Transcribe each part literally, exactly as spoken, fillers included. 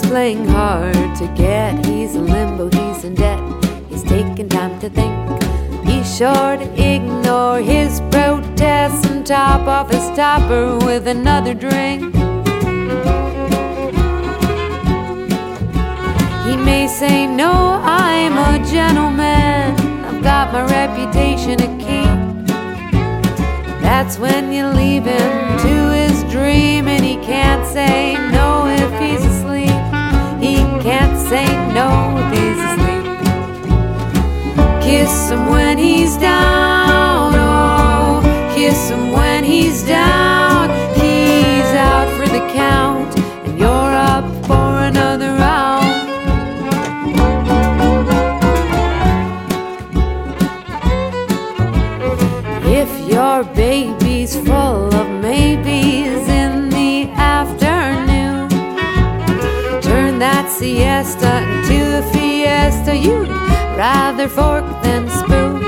playing hard to get. He's in limbo, he's in debt. He's taking time to think. He's sure to ignore his protests and top off his topper with another drink. He may say, no, I'm a gentleman, I've got my reputation to keep. That's when you leave him to his dream, and he can't say no if he's asleep. He can't say no if he's asleep. Kiss him when he's down, oh, kiss him when he's down. He's out for the count, and you're up for another round. If your baby's full of maybes in the afternoon, turn that siesta into a fiesta. You'd rather fork than spoon.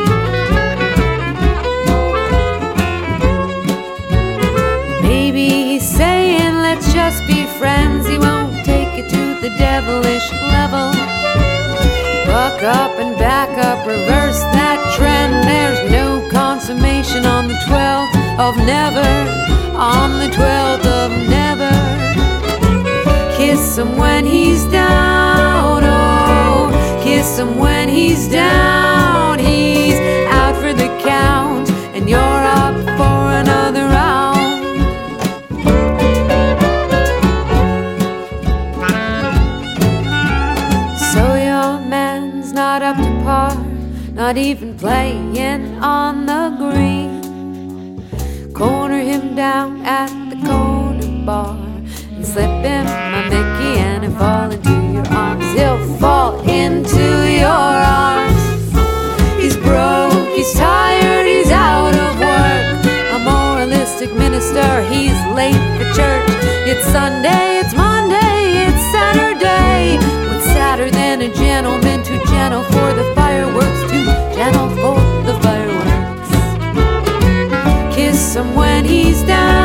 Maybe he's saying, let's just be friends. He won't take it to the devilish level. Buck up and back up, reverse that trend. There's no consummation on the twelfth of never, on the twelfth of never. Kiss him when he's down, oh, kiss him when he's down. He's out for the count, and you're up for another round. So your man's not up to par, not even playing on the green. Corner him down at the corner bar and slip him my Mickey and he'll fall into your arms. He'll fall into your arms. He's broke, he's tired, he's out of work. A moralistic minister, he's late for church. It's Sunday, it's Monday, it's Saturday. What's sadder than a gentleman too gentle for the fireworks, too gentle for the fireworks? Kiss him when he's down.